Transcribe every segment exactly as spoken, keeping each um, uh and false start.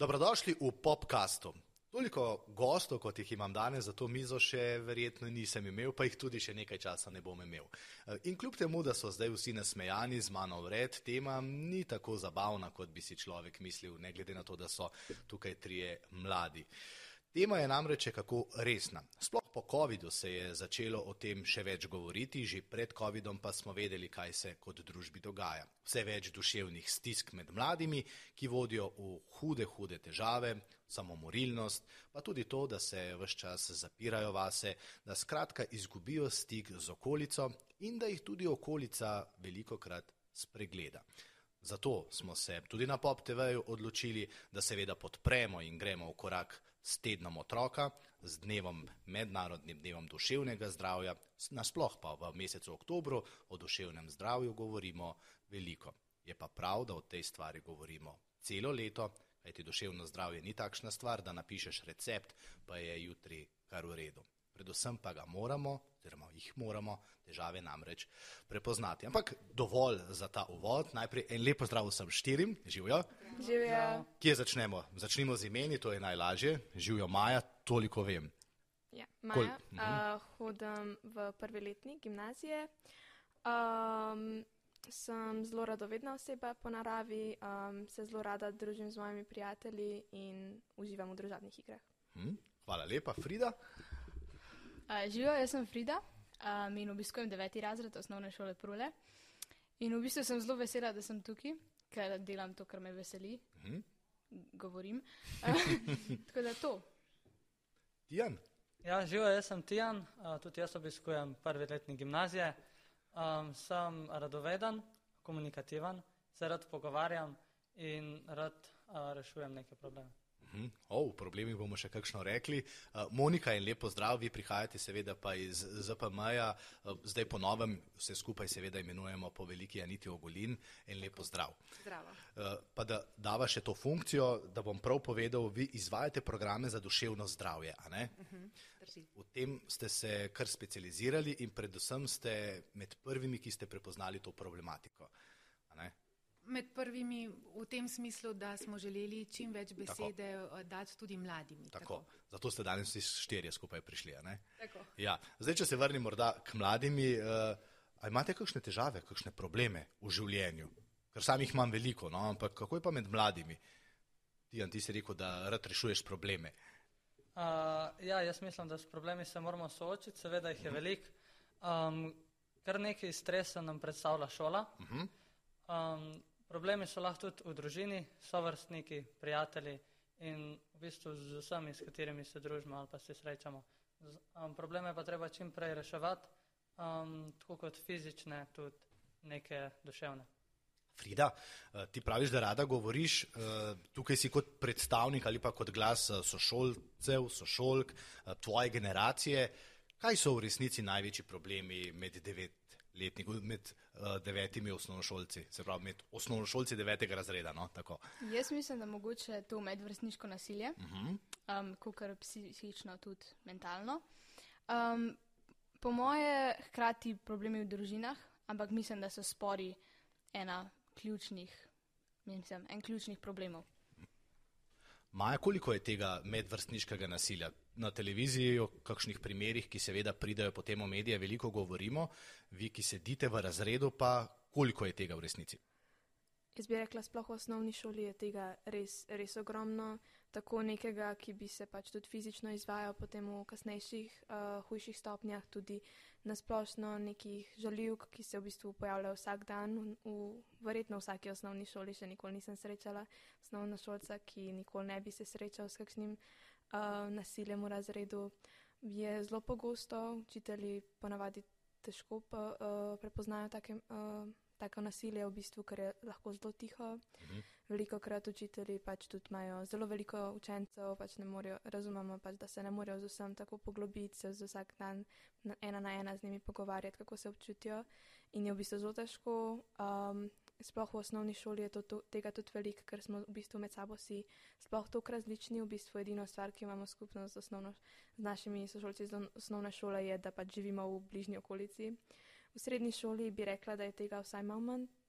Dobrodošli v Popcastu. Toliko gostov, kot jih imam danes za to mizo, še verjetno nisem imel, pa jih tudi še nekaj časa ne bom imel. In kljub temu, da so zdaj vsi nasmejani z mano vred, tema ni tako zabavna, kot bi si človek mislil, ne glede na to, da so tukaj trije mladi. Tema je namreč kako resna. Sploh po covidu se je začelo o tem še več govoriti, že pred covidom pa smo vedeli, kaj se kot družbi dogaja. Vse več duševnih stisk med mladimi, ki vodijo v hude, hude težave, samomorilnost, pa tudi to, da se ves čas zapirajo vase, da skratka izgubijo stik z okolico in da jih tudi okolica velikokrat spregleda. Zato smo se tudi na Pop te veju odločili, da seveda podpremo in gremo v korak s tednom otroka, z dnevom, mednarodnim dnevom duševnega zdravja, nasploh pa v mesecu oktobru o duševnem zdravju govorimo veliko. Je pa prav, da o tej stvari govorimo celo leto, kajti duševno zdravje ni takšna stvar, da napišeš recept, pa je jutri kar v redu. Predvsem pa ga moramo, oziroma jih moramo, težave namreč prepoznati. Ampak dovolj za ta uvod. Najprej en lep pozdrav vsem štirim. Živjo. Živjo. Kje začnemo? Začnimo z imeni, to je najlažje. Živjo Maja, toliko vem. Ja, Maja, Kol... uh, hodim v prvi letnik gimnazije. Um, sem zelo radovedna oseba po naravi, um, se zelo rada družim z mojimi prijatelji in uživam v družabnih igrah. Hmm, hvala lepa. Frida? Uh, Živijo, jaz sem Frida um, in obiskujem deveti razred osnovne šole Prule. In v bistvu sem zelo vesela, da sem tukaj, ker delam to, kar me veseli. Uh-huh. Govorim. Uh, tako da to. Tijan? Ja, živijo, jaz sem Tijan, uh, tudi jaz obiskujem prvi letnik gimnazije. Um, sem radoveden, komunikativen, se rad pogovarjam in rad uh, rešujem neke probleme. O, v problemih bomo še kakšno rekli. Monika, in lep pozdrav, vi prihajate seveda pa iz Z P M-ja, zdaj po novem vse skupaj seveda imenujemo po veliki Aniti Ogulin, in lep pozdrav. Zdravo. Pa da dava še to funkcijo, da bom prav povedal, vi izvajate programe za duševno zdravje, a ne? Uh-huh, v tem ste se kar specializirali in predvsem ste med prvimi, ki ste prepoznali to problematiko, a ne? Med prvimi v tem smislu, da smo želeli čim več besede tako dati tudi mladim. Tako. Tako. Zato ste danes vsi štirje skupaj prišli, a ne? Tako. Ja. Zdaj, če se vrnim morda k mladimi, uh, a imate kakšne težave, kakšne probleme v življenju? Ker sam jih imam veliko, no, ampak kako je pa med mladimi? Tijan, ti si rekel, da rad rešuješ probleme. Uh, ja, jaz mislim, da s problemi se moramo soočiti, seveda jih je veliko. Um, kar nekaj stresa nam predstavlja šola. Uh-huh. Um, Problemi so lahko tudi v družini, sovrstniki, prijatelji in v bistvu z vsemi, s katerimi se družimo ali pa se srečamo. Um, probleme pa treba čim prej reševati, um, tako kot fizične, tudi neke duševne. Frida, ti praviš, da rada govoriš, tukaj si kot predstavnik ali pa kot glas sošolcev, sošolk, tvoje generacije. Kaj so v resnici največji problemi med devetletniki, med uh, devetimi osnovnošolci, se pravi med osnovnošolci devetega razreda, no, tako? Jaz mislim, da mogoče to medvrstniško nasilje, uh-huh. um, kakor psihično, tudi mentalno. Um, po moje hkrati problemi v družinah, ampak mislim, da so spori ena ključnih, mislim, en ključnih problemov. Maja, koliko je tega medvrstniškega nasilja? Na televiziji o kakšnih primerih, ki seveda pridajo potem v medije, veliko govorimo, vi, ki sedite v razredu, pa koliko je tega v resnici? Jaz bi rekla, sploh v osnovni šoli je tega res, res ogromno, tako nekega, ki bi se pač tudi fizično izvajal potem v kasnejših, uh, hujših stopnjah, tudi nasplošno nekih žaljivk, ki se v bistvu pojavljajo vsak dan, v, v verjetno vsaki osnovni šoli, še nikoli nisem srečala osnovnošolca, ki nikoli ne bi se srečal s kakšnim uh, nasiljem v razredu. Je zelo pogosto, učitelji ponavadi težko pa, uh, prepoznajo take uh, tako nasilje v bistvu, ker je lahko zelo tiho. Mhm. Veliko krat učitelji pač tudi imajo zelo veliko učencev, pač ne morejo, razumemo pač, da se ne morejo z vsem tako poglobiti, se z vsak dan na, ena na ena z njimi pogovarjati, kako se občutijo. In je v bistvu zelo težko. Um, sploh v osnovni šoli je to, to, tega tudi veliko, ker smo v bistvu med sabo si sploh toliko različni. V bistvu edino stvar, ki imamo skupno z, osnovno, z našimi sošolci iz osnovne šole, je, da pač živimo v bližnji okolici. V srednji šoli bi rekla, da je tega vsaj malo manj,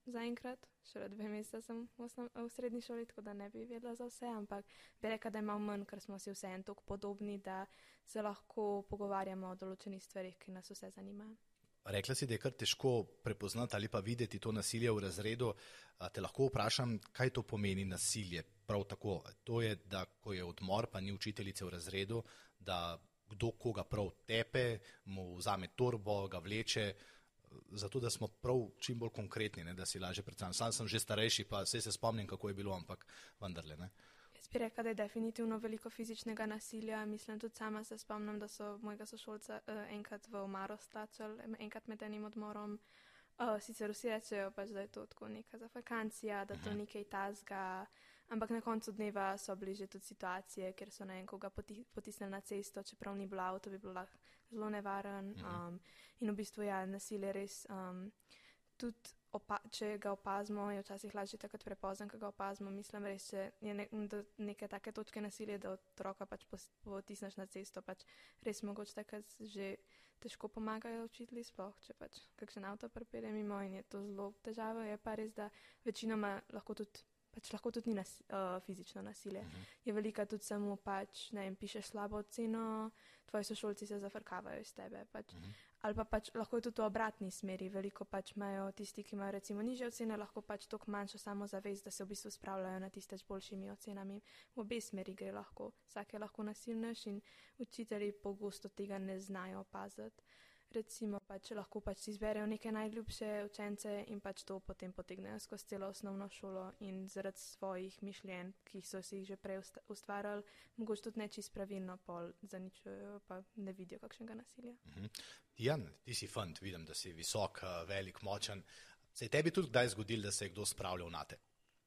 zaenkrat, še dve mesece sem v, osnov, v srednji šoli, tako da ne bi vedela za vse, ampak bi rekla, da je malo manj, ker smo si vse en toliko podobni, da se lahko pogovarjamo o določenih stvarih, ki nas vse zanimajo. Rekla si, da je kar težko prepoznati ali pa videti to nasilje v razredu. Te lahko vprašam, kaj to pomeni nasilje? Prav tako, to je, da ko je odmor, pa ni učiteljice v razredu, da kdo koga prav tepe, mu vzame torbo, ga vleče, zato da smo prav čim bolj konkretni, ne, da si lažje predstavljam. Sam sem že starejši, pa vse se spomnim, kako je bilo, ampak vendarle. Ne. Jaz bi rekla, da je definitivno veliko fizičnega nasilja. Mislim, tudi sama se spomnim, da so mojega sošolca uh, enkrat v omaro stlačili, enkrat med enim odmorom. Uh, sicer vsi rečejo pač, da je to tako neka zafrkancija, da to ni kaj tazga, ampak na koncu dneva so bili že tudi situacije, kjer so na enkoga poti, potisnili na cesto, čeprav ni bilo avto, bi bilo lahko zelo nevaren. Um, in v bistvu ja, nasilje res, um, tudi opa, če ga opazimo, je včasih lažje takrat prepozno, ko ga opazimo. Mislim res, če je ne, neke take točke nasilje, da otroka pač potisneš na cesto, pač res mogoče takrat že težko pomagajo učitelji, sploh če pač kakšen avto pripelje mimo in je to zelo težavo. Je pa res, da večinoma lahko tudi, pač lahko tudi ni nas, uh, fizično nasilje. Uh-huh. Je velika tudi samo pač, ne vem, pišeš slabo oceno, tvoji sošolci se zafrkavajo iz tebe. Pač. Uh-huh. Ali pa pač lahko je tudi v obratni smeri. Veliko pač imajo tisti, ki imajo recimo nižje ocene, lahko pač toliko manjšo samozavest, da se v bistvu spravljajo na tiste z boljšimi ocenami. V obe smeri gre lahko. Vsak je lahko nasilnež in učitelji pogosto tega ne znajo opaziti. Recimo pač lahko pač si izberejo neke najljubše učence in pač to potem potegnejo skozi celo osnovno šolo in zaradi svojih mišljenj, ki so si jih že prej ustvarjali, mogoče tudi nečisto pravilno pol zaničujejo, pa ne vidijo kakšnega nasilja. Uh-huh. Jan, ti si fant, vidim, da si visok, velik, močan. Se je tebi tudi kdaj zgodilo, da se je kdo spravljal nate?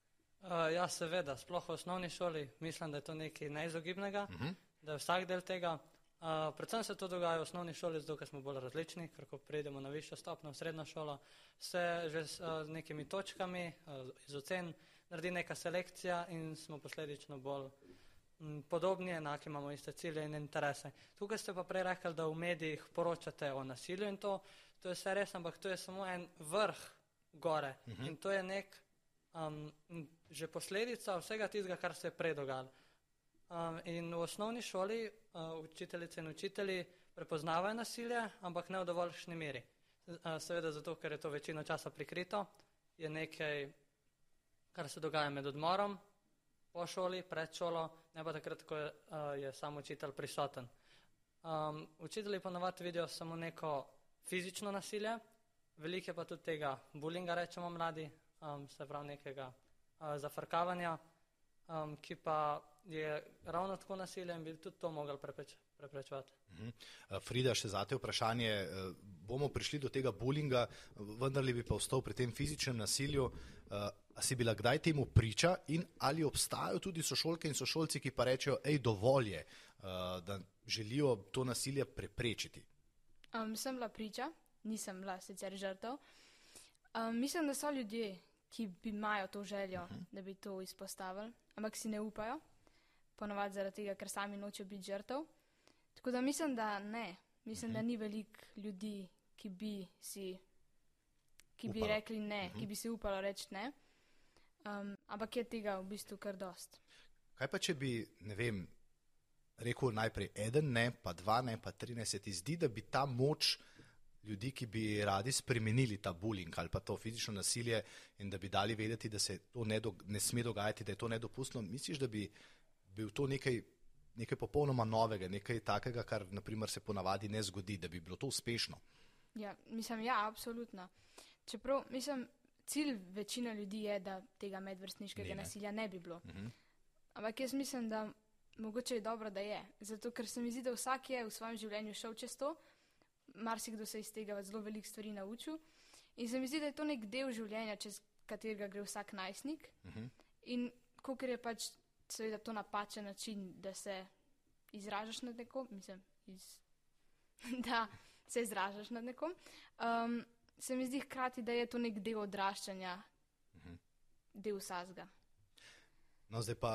Uh, ja, seveda, sploh v osnovni šoli mislim, da je to nekaj neizogibnega, uh-huh. da je vsak del tega. Uh, predvsem se to dogaja v osnovni šoli, zato ker smo bolj različni, ker ko pridemo na višjo stopnjo, v srednjo šolo, se že s uh, nekimi točkami uh, iz ocen naredi neka selekcija in smo posledično bolj m, podobni, enaki, imamo iste cilje in interese. Tukaj ste pa prej rekli, da v medijih poročate o nasilju in to, to je vse res, ampak to je samo en vrh gore uh-huh. in to je nek um, že posledica vsega tistega, kar se je prej dogajalo. Um, in v osnovni šoli uh, učiteljice in učitelji prepoznavajo nasilje, ampak ne v dovoljšni meri. Uh, seveda zato, ker je to večino časa prikrito, je nekaj, kar se dogaja med odmorom, po šoli, pred šolo, ne pa takrat, ko je, uh, je sam učitelj prisoten. Um, učitelji ponovadi vidijo samo neko fizično nasilje, veliko je pa tudi tega bullyinga, rečemo mladi, um, se pravi nekega uh, zafrkavanja, um, ki pa je ravno tako nasilje in bi tudi to mogli prepreč, preprečevati. Uh-huh. Frida, še zate vprašanje, bomo prišli do tega bullyinga, vendarle bi pa ostal pri tem fizičnem nasilju. Uh, a si bila kdaj temu priča in ali obstajajo tudi sošolke in sošolci, ki pa rečejo, ej, dovolj je, uh, da želijo to nasilje preprečiti? Um, sem bila priča, nisem bila sicer žrtev. Um, mislim, da so ljudje, ki bi imajo to željo, uh-huh. da bi to izpostavili, ampak si ne upajo. Ponovadi zaradi tega, ker sami nočejo biti žrtev. Tako da mislim, da ne. Mislim, uh-huh. da ni veliko ljudi, ki bi si, ki bi rekli ne, uh-huh. ki bi si upalo reči ne. Um, ampak je tega v bistvu kar dost. Kaj pa, če bi, ne vem, rekel najprej eden ne, pa dva ne, pa tri ne, se ti zdi, da bi ta moč ljudi, ki bi radi spremenili ta bullying ali pa to fizično nasilje in da bi dali vedeti, da se to ne, do, ne sme dogajati, da je to nedopustno, misliš, da bi bil to nekaj, nekaj popolnoma novega, nekaj takega, kar naprimer se ponavadi ne zgodi, da bi bilo to uspešno? Ja, mislim, ja, absolutno. Čeprav, mislim, cilj večina ljudi je, da tega medvrstniškega ne, ne. nasilja ne bi bilo. Uh-huh. Ampak jaz mislim, da mogoče je dobro, da je. Zato, ker se mi zdi, da vsak je v svojem življenju šel čez to, marsikdo se iz tega zelo veliko stvari naučil in se mi zdi, da je to nek del življenja, čez katerega gre vsak najstnik. Uh-huh. In kolikor je pač seveda to napačen način, da se izražaš nad nekom, mislim, iz, da se izražaš nad nekom, um, se mi zdi hkrati, da je to nek del odraščanja, uh-huh. del vsazga. No, zdaj pa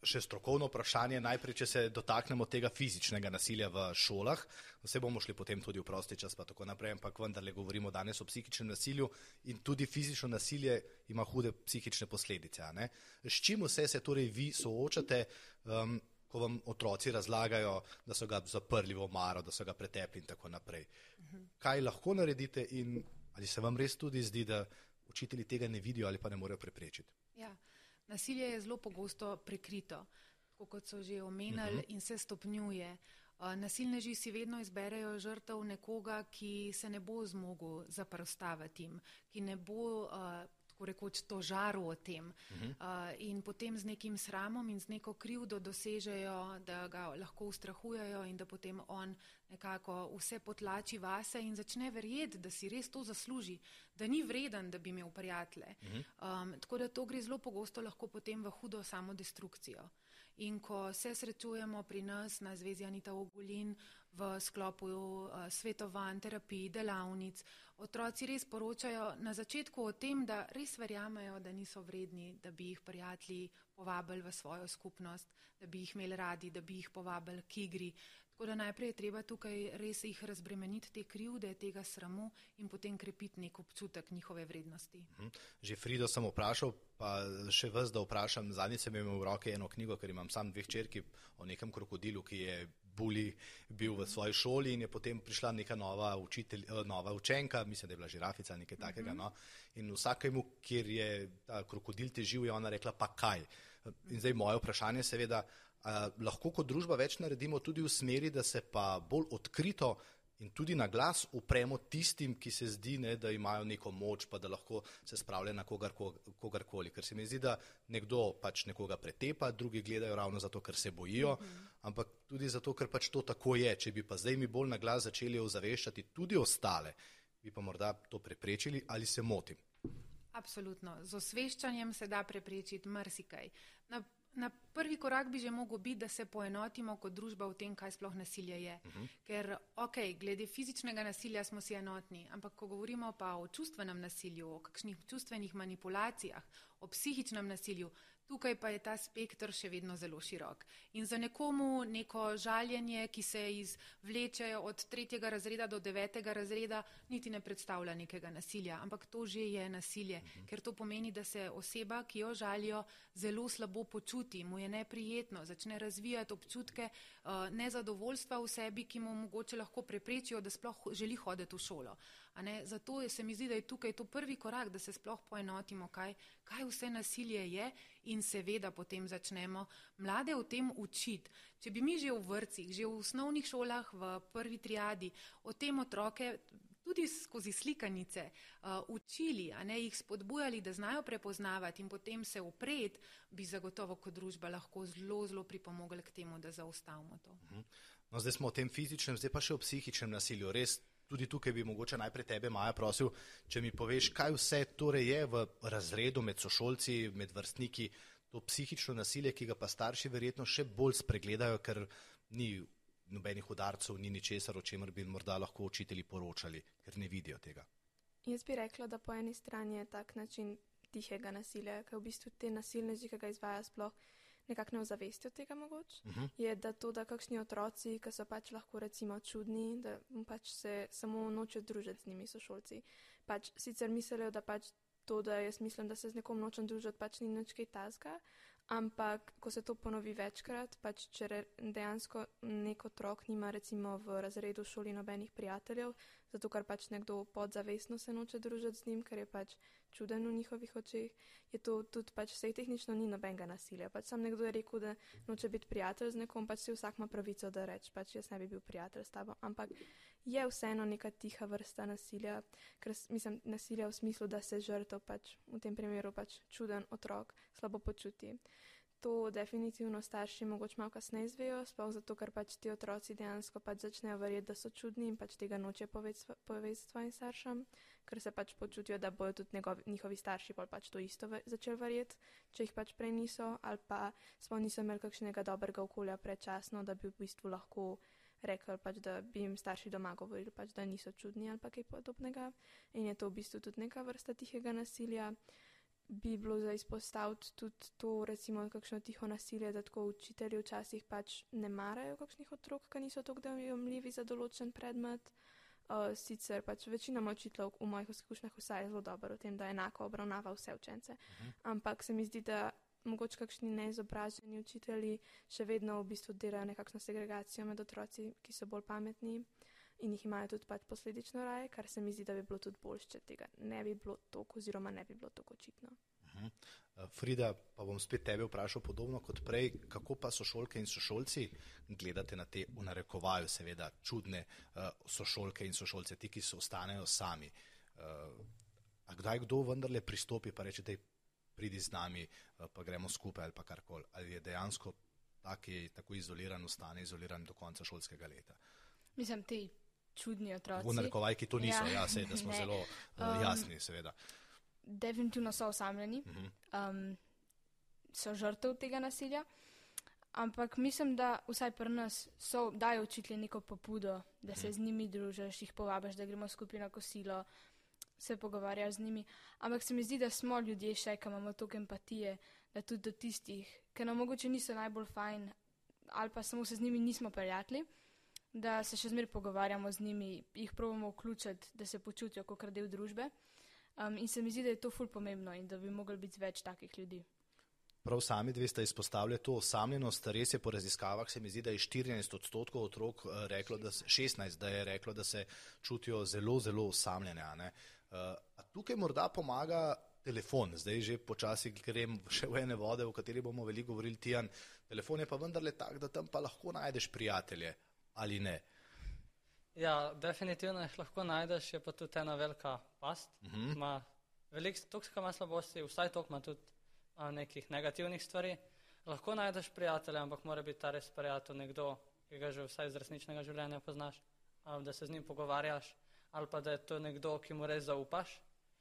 še strokovno vprašanje, najprej, če se dotaknemo tega fizičnega nasilja v šolah, vse bomo šli potem tudi v prosti čas pa tako naprej, ampak vendarle govorimo danes o psihičnem nasilju in tudi fizično nasilje ima hude psihične posledice. A ne? S čim vse se torej vi soočate, um, ko vam otroci razlagajo, da so ga zaprli v omaro, da so ga pretepli in tako naprej. Kaj lahko naredite in ali se vam res tudi zdi, da učitelji tega ne vidijo ali pa ne morejo preprečiti? Ja, nasilje je zelo pogosto prekrito, tako kot so že omenili, uh-huh. in se stopnjuje. Uh, nasilneži si vedno izberejo žrtev nekoga, ki se ne bo zmogel zaprostaviti jim, ki ne bo uh, tako rekoč to žaru o tem. Uh-huh. Uh, in potem z nekim sramom in z neko krivdo dosežejo, da ga lahko ustrahujejo in da potem on nekako vse potlači vase in začne verjeti, da si res to zasluži, da ni vreden, da bi imel prijatelje. Uh-huh. Um, tako da to gre zelo pogosto lahko potem v hudo samodestrukcijo. In ko se srečujemo pri nas na Zvezi Anita Ogulin v sklopu uh, svetovanj, terapij, delavnic, otroci res poročajo na začetku o tem, da res verjamejo, da niso vredni, da bi jih prijatelji povabili v svojo skupnost, da bi jih imeli radi, da bi jih povabili k igri. Tako da najprej je treba tukaj res jih razbremeniti te krivde, tega sramu in potem krepiti nek občutek njihove vrednosti. Že Frido sem vprašal, pa še vas, da vprašam, zadnjič sem imel v roke eno knjigo, ker imam sam dve hčerki o nekem krokodilu, ki je buli bil v svoji šoli in je potem prišla neka nova, učitelj, nova učenka, mislim, da je bila žirafica ali nekaj takega. Uh-huh. No? In vsakemu, kjer je ta krokodil težil, je ona rekla, pa kaj. In zdaj moje vprašanje seveda, Uh, lahko kot družba več naredimo tudi v smeri, da se pa bolj odkrito in tudi na glas upremo tistim, ki se zdi, ne, da imajo neko moč, pa da lahko se spravlja na kogarko, kogarkoli. Ker se mi zdi, da nekdo pač nekoga pretepa, drugi gledajo ravno zato, ker se bojijo, mm-hmm. ampak tudi zato, ker pač to tako je. Če bi pa zdaj mi bolj na glas začeli ozaveščati tudi ostale, bi pa morda to preprečili ali se motim. Absolutno. Z osveščanjem se da preprečiti marsikaj. Na Na prvi korak bi že mogel biti, da se poenotimo kot družba v tem, kaj sploh nasilje je. Uh-huh. Ker, ok, glede fizičnega nasilja smo si enotni, ampak ko govorimo pa o čustvenem nasilju, o kakšnih čustvenih manipulacijah, o psihičnem nasilju, tukaj pa je ta spektr še vedno zelo širok. In za nekomu neko žaljenje, ki se izvleče od tretjega razreda do devetega razreda, niti ne predstavlja nekega nasilja, ampak to že je nasilje, uh-huh. ker to pomeni, da se oseba, ki jo žalijo, zelo slabo počuti, mu je neprijetno, začne razvijati občutke uh, nezadovoljstva v sebi, ki mu mogoče lahko preprečijo, da sploh želi hoditi v šolo. A ne? Zato je, se mi zdi, da je tukaj to prvi korak, da se sploh poenotimo, kaj, kaj vse nasilje je in seveda potem začnemo mlade o tem učiti. Če bi mi že v vrtcih, že v osnovnih šolah, v prvi triadi o tem otroke tudi skozi slikanice uh, učili, a ne jih spodbujali, da znajo prepoznavati in potem se upreti, bi zagotovo kot družba lahko zelo, zelo pripomogli k temu, da zaustavimo to. No, zdaj smo o tem fizičnem, zdaj pa še o psihičnem nasilju. Res, tudi tukaj bi mogoče najprej tebe, Maja, prosil, če mi poveš, kaj vse torej je v razredu med sošolci, med vrstniki, to psihično nasilje, ki ga pa starši verjetno še bolj spregledajo, ker ni nobenih udarcev, ni ničesar, o čemer bi morda lahko učitelji poročali, ker ne vidijo tega. Jaz bi rekla, da po eni strani je tak način tihega nasilja, ker v bistvu te nasilneži, ki ga izvaja sploh nekako ne ozavestijo tega mogoče, uh-huh. je da to, da kakšni otroci, ki so pač lahko recimo čudni, da pač se samo nočejo družiti z njimi sošolci. Pač sicer mislijo, da pač to, da jaz mislim, da se z nekom nočem družiti, pač ni nič kaj tazga, ampak ko se to ponovi večkrat, pač če re, dejansko nek otrok nima recimo v razredu v šoli nobenih prijateljev, zato ker pač nekdo podzavestno se noče družiti z njim, ker je pač čuden v njihovih očeh, je to tudi pač vsej tehnično ni nobenega nasilja. Pač sam nekdo je rekel, da noče biti prijatelj z nekom, pač si vsak ima pravico, da reče, pač jaz ne bi bil prijatelj s tabo, ampak je vseeno neka tiha vrsta nasilja, ker mislim nasilja v smislu, da se žrtev pač v tem primeru pač čuden otrok slabo počuti. To definitivno starši mogoče malo kasneje izvejo, sploh zato, ker pač ti otroci dejansko pač začnejo verjeti, da so čudni in pač tega noče povedati svojim staršem, ker se pač počutijo, da bojo tudi njegovi, njihovi starši pač to isto ve, začeli verjeti, če jih pač prej niso, ali pa sploh niso imeli kakšnega dobrega okolja predčasno, da bi v bistvu lahko rekli, pač, da bi jim starši doma govorili, pač, da niso čudni ali pa kaj podobnega. In je to v bistvu tudi neka vrsta tihega nasilja. bi bilo za izpostaviti tudi to, recimo, kakšno tiho nasilje, da tako učitelji včasih pač ne marajo kakšnih otrok, ki niso tako dojemljivi za določen predmet. Uh, sicer pač večina učiteljev v mojih izkušnjah vsaj je zelo dobro v tem, da enako obravnava vse učence. Uh-huh. Ampak se mi zdi, da mogoče kakšni neizobraženi učitelji še vedno v bistvu delajo nekakšno segregacijo med otroci, ki so bolj pametni in jih imajo tudi pač posledično raje, kar se mi zdi, da bi bilo tudi boljše, če tega ne bi bilo toliko oziroma ne bi bilo toliko očitno. Uh-huh. Frida, pa bom spet tebe vprašal podobno kot prej, kako pa sošolke in sošolci gledate na te v narekovaju seveda čudne uh, sošolke in sošolce, ti, ki so ostanejo sami. Uh, a kdaj kdo vendarle pristopi pa reče, daj pridi z nami, uh, pa gremo skupaj ali pa karkoli, ali je dejansko taki, tako izoliran, ostane izoliran do konca šolskega leta? Mislim, ti čudni otroci. V narekovaj, ki to niso, ja, ja sej, da smo ne. zelo uh, jasni, seveda. Definitivno so osamljeni, um, so žrtev tega nasilja, ampak mislim, da vsaj pri nas so, dajo učitelji neko pobudo, da se z njimi družiš, jih povabiš, da gremo skupaj na kosilo, se pogovarjaš z njimi, ampak se mi zdi, da smo ljudje še, ki imamo toliko empatije, da tudi do tistih, ki nam mogoče niso najbolj fajn ali pa samo se z njimi nismo prijatelji, da se še zmeraj pogovarjamo z njimi, jih probamo vključiti, da se počutijo kot del družbe. Um, in se mi zdi, da je to ful pomembno in da bi mogli biti več takih ljudi. Prav sami dve sta izpostavljali to osamljenost, res je po raziskavah, se mi zdi, da je štirinajst odstotkov otrok reklo, da se, šestnajst, da je reklo, da se čutijo zelo, zelo osamljene. A, ne? Uh, a tukaj morda pomaga telefon, zdaj že počasi grem še v ene vode, o kateri bomo veliko govorili, Tijan. Telefon je pa vendarle tak, da tam pa lahko najdeš prijatelje, ali ne? Ja, definitivno jih lahko najdeš, je pa tudi ena velika past. Uh-huh. Ma veliko, toliko ima slabosti, vsaj toliko ima tudi a, nekih negativnih stvari. Lahko najdeš prijatelja, ampak mora biti ta res prijatelj nekdo, ki ga že vsaj iz resničnega življenja poznaš, a, da se z njim pogovarjaš, ali pa da je to nekdo, ki mu res zaupaš.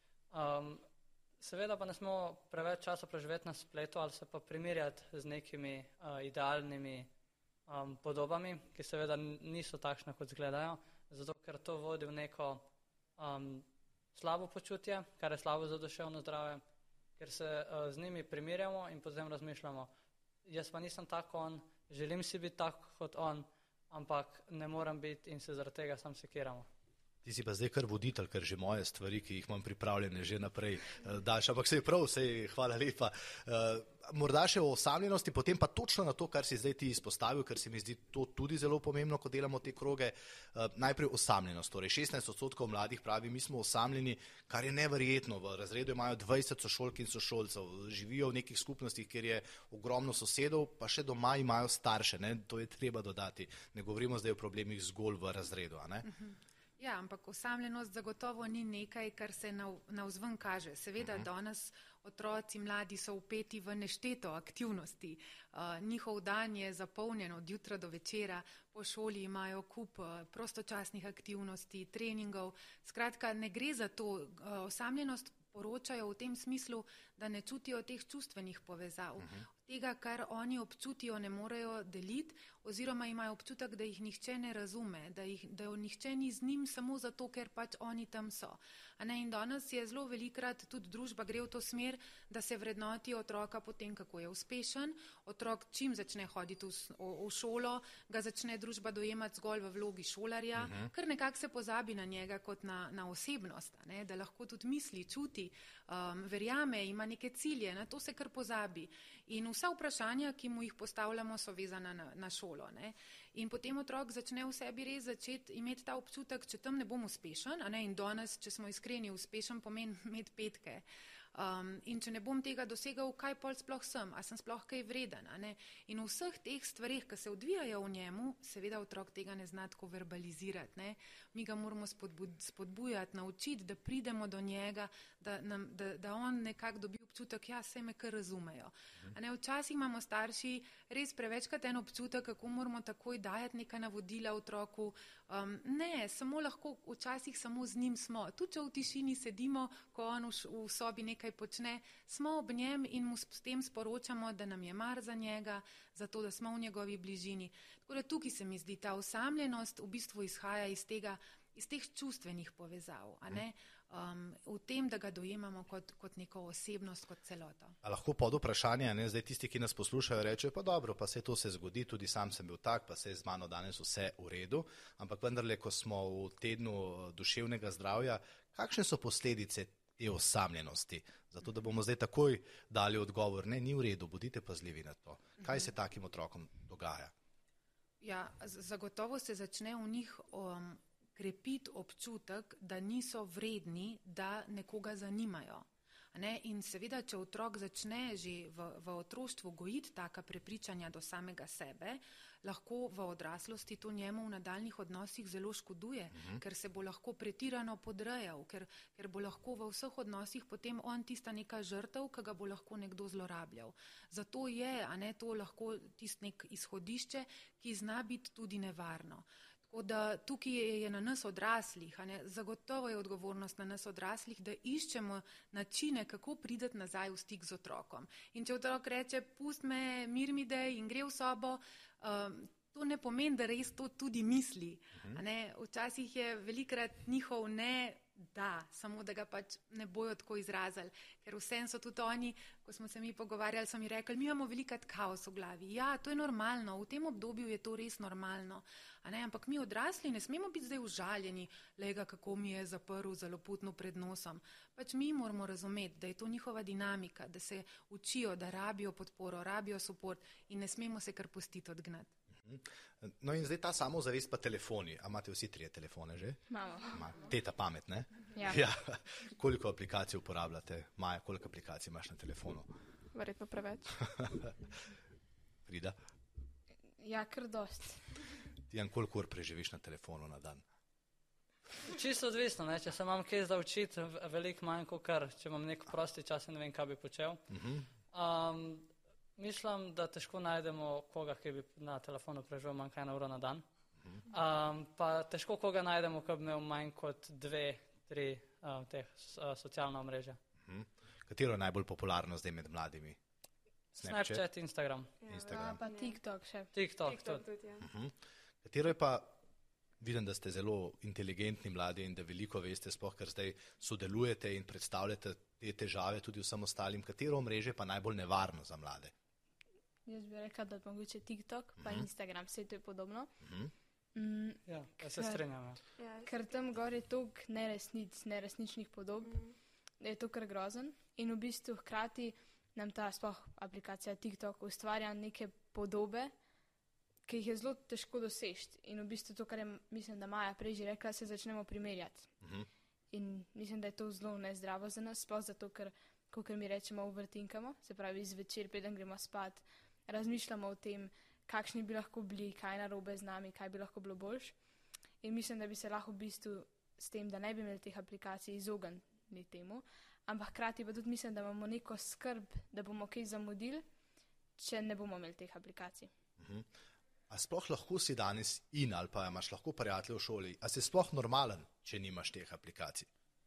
Um, seveda pa ne smo preveč časa preživeti na spletu ali se pa primerjati z nekimi a, idealnimi Um, podobami, ki seveda niso takšne, kot izgledajo, zato ker to vodi v neko um, slabo počutje, kar je slabo za duševno zdravje, ker se uh, z njimi primerjamo in potem razmišljamo, jaz pa nisem tako on, želim si biti tako kot on, ampak ne moram biti in se zaradi tega sam sekiramo. Ti si pa zdaj kar voditelj, ker že moje stvari, ki jih imam pripravljene, že naprej uh, daš, ampak sej prav, sej hvala lepa. Uh, morda še o osamljenosti, potem pa točno na to, kar si zdaj ti izpostavil, ker se mi zdi to tudi zelo pomembno, ko delamo te kroge. Uh, najprej osamljenost, torej šestnajst odstotkov mladih pravi, mi smo osamljeni, kar je neverjetno. V razredu imajo dvajset sošolk in sošolcev, živijo v nekih skupnostih, kjer je ogromno sosedov, pa še doma imajo starše, ne? To je treba dodati. Ne govorimo zdaj o problemih zgolj v razredu, a ne? Uh-huh. Ja, ampak osamljenost zagotovo ni nekaj, kar se navzven kaže. Seveda, uh-huh. danes otroci, mladi so vpeti v nešteto aktivnosti. Uh, njihov dan je zapolnjen od jutra do večera, po šoli imajo kup uh, prostočasnih aktivnosti, treningov. Skratka, ne gre za to. Uh, osamljenost poročajo v tem smislu, da ne čutijo teh čustvenih povezav. Uh-huh. Tega, kar oni občutijo, ne morejo deliti, oziroma imajo občutek, da jih nihče ne razume, da, jih, da nihče ni z njim samo zato, ker pač oni tam so. A ne, in danes je zelo velikrat tudi družba gre v to smer, da se vrednoti otroka potem, kako je uspešen. Otrok čim začne hoditi v, v šolo, ga začne družba dojemati zgolj v vlogi šolarja, uh-huh. ker nekako se pozabi na njega kot na, na osebnost, ne, da lahko tudi misli, čuti, um, verjame, ima neke cilje, na to se kar pozabi. In vsa vprašanja, ki mu jih postavljamo, so vezana na, na šolo. Ne? In potem otrok začne v sebi res začeti imeti ta občutek, če tam ne bom uspešen, a ne? In danes, če smo iskreni, uspešen pomeni imeti petke. Um, in če ne bom tega dosegal, kaj pol sploh sem, a sem sploh kaj vreden. A ne? In v vseh teh stvarih, ki se odvijajo v njemu, seveda otrok tega ne zna tako verbalizirati. Ne? Mi ga moramo spodbud, spodbujati, naučiti, da pridemo do njega, da, nam, da, da on nekako dobi občutek, ja, se me kar razumejo. A ne? Včasih imamo starši res prevečkrat en občutek, kako moramo takoj dajati neka navodila otroku. Um, ne, samo lahko včasih samo z njim smo. Tudi če v tišini sedimo, ko on v, v sobi nekaj počne, smo ob njem in mu s tem sporočamo, da nam je mar za njega, zato da smo v njegovi bližini. Tako da tukaj se mi zdi, ta osamljenost v bistvu izhaja iz tega, iz teh čustvenih povezav. A ne? um, v tem, da ga dojemamo kot, kot neko osebnost, kot celoto. A lahko pod vprašanje, ne, zdaj tisti, ki nas poslušajo, rečejo, pa dobro, pa se to se zgodi, tudi sam sem bil tak, pa se je z mano danes vse v redu, ampak vendarle, ko smo v tednu duševnega zdravja, kakšne so posledice te osamljenosti? Zato, da bomo zdaj takoj dali odgovor, ne, ni v redu, bodite pazljivi na to. Kaj se takim otrokom dogaja? Ja, zagotovo se začne v njih um, krepiti občutek, da niso vredni, da nekoga zanimajo. Ne? In seveda, če otrok začne že v, v otroštvu gojiti taka prepričanja do samega sebe, lahko v odraslosti to njemu v nadaljnih odnosih zelo škoduje, uh-huh. ker se bo lahko pretirano podrejal, ker, ker bo lahko v vseh odnosih potem on tista neka žrtev, ki ga bo lahko nekdo zlorabljal. Zato je, a ne, to lahko tisto nek izhodišče, ki zna biti tudi nevarno. Tako da tukaj je, je na nas odraslih, a ne, zagotovo je odgovornost na nas odraslih, da iščemo načine, kako prideti nazaj v stik z otrokom. In če otrok reče, pust me, mir mi dej in gre v sobo, um, to ne pomeni, da res to tudi misli. A ne. Včasih je velikrat njihov ne da, samo da ga pač ne bojo tako izrazili, ker vsem so tudi oni, ko smo se mi pogovarjali, so mi rekli, mi imamo velikat kaos v glavi. Ja, to je normalno, v tem obdobju je to res normalno. A ne, ampak mi odrasli ne smemo biti zdaj užaljeni, lega, kako mi je zaprl zelo putno pred nosom. Pač mi moramo razumeti, da je to njihova dinamika, da se učijo, da rabijo podporo, rabijo suport in ne smemo se kar pustiti odgnati. No in zdaj ta samozavest pa telefoni. A imate vsi trije telefone že? Imamo. Ma, teta pamet, ne? Ja. Ja. Koliko aplikacij uporabljate? Maja, koliko aplikacij imaš na telefonu? Verjetno preveč. Frida? Ja, kar dost. Jan, koliko ur preživiš na telefonu na dan? Čisto odvisno, ne? Če se imam kaj za učiti, veliko manj, kot kar, če imam nek prosti čas in ne vem, kaj bi počel. Uh-huh. Um, Mislim, da težko najdemo koga, ki bi na telefonu preživel manj kaj na uro na dan. Um, pa težko koga najdemo, ki bi imel manj kot dve, tri um, teh uh, socialna omrežja. Hmm. Katero je najbolj popularno zdaj med mladimi? Snapchat, Snapchat Instagram. Ja, Instagram. Pa TikTok še. TikTok, TikTok tudi. tudi, ja. Uh-huh. Katero je pa, vidim, da ste zelo inteligentni mladi in da veliko veste, sploh ker zdaj sodelujete in predstavljate te težave tudi vsem ostalim, katero omrežje pa najbolj nevarno za mlade? Jaz bi rekla, da mogoče TikTok, pa Mhm. Instagram, vse to je podobno. Uh-huh. Mm, Ja, ja se Ker- strinjam. Ja. Ja, ker tam gor je toliko neresnic, neresničnih podob, mm, da je to kar grozen. In v bistvu hkrati nam ta sploh aplikacija TikTok ustvarja neke podobe, ki jih je zelo težko doseči. In v bistvu to, kar je, mislim, da Maja prej že rekla, se začnemo primerjati. Uh-huh. In mislim, da je to zelo nezdravo za nas, sploh zato, ker, kot mi rečemo, uvrtinkamo, se pravi, zvečer, preden gremo spat, razmišljamo o tem, kakšni bi lahko bili, kaj narobe z nami, kaj bi lahko bilo boljš. In mislim, da bi se lahko v bistvu s tem, da ne bi imeli teh aplikacij, izognili temu, ampak hkrati pa tudi mislim, da imamo neko skrb, da bomo kaj zamudili, če ne bomo imeli teh aplikacij. Uh-huh. A sploh lahko si danes in ali pa imaš lahko prijatelje v šoli, a si sploh normalen, če nimaš teh aplikacij?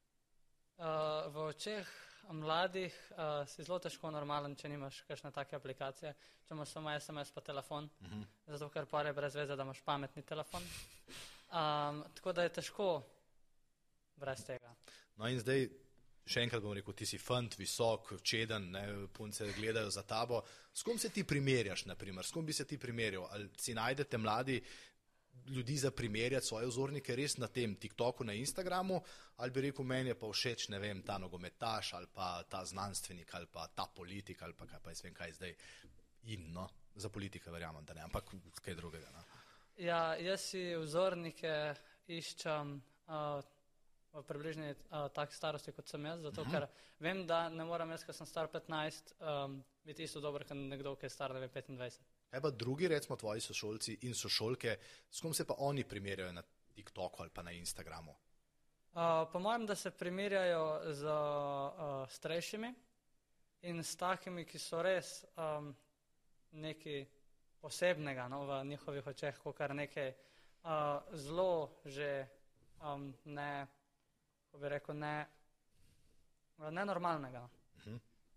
Uh, v očeh mladih uh, si zelo težko normalen, če nimaš kakšne take aplikacije, če imaš samo es em es pa telefon, uh-huh. zato ker pare brez veze, da imaš pametni telefon. Um, tako da je težko brez tega. No in zdaj, še enkrat bom rekel, ti si fant, visok, čeden, ne, punce gledajo za tabo. S kom se ti primerjaš, naprimer? S kom bi se ti primerjal? Ali si najdete mladi ljudi za primerjati svoje vzornike res na tem TikToku, na Instagramu, ali bi rekel, meni je pa všeč, ne vem, ta nogometaš, ali pa ta znanstvenik, ali pa ta politik, ali pa kaj pa jaz vem, kaj zdaj in, no, za politika verjamem, da ne, ampak kaj drugega, no. Ja, jaz si vzornike iščem uh, v približni uh, tak starosti, kot sem jaz, zato ker vem, da ne moram jaz, ko sem star petnajst, um, biti isto dober, kot nekdo, ki je star, ne vem, petindvajset. Kaj pa drugi, recimo tvoji sošolci in sošolke, s kom se pa oni primerjajo na TikToku ali pa na Instagramu? Uh, po mojem, da se primerjajo z uh, starejšimi in s takimi, ki so res um, nekaj posebnega, no, v njihovih očeh, kot kar nekaj uh, zelo že um, ne, ko bi rekel, ne, nenormalnega. Uh-huh.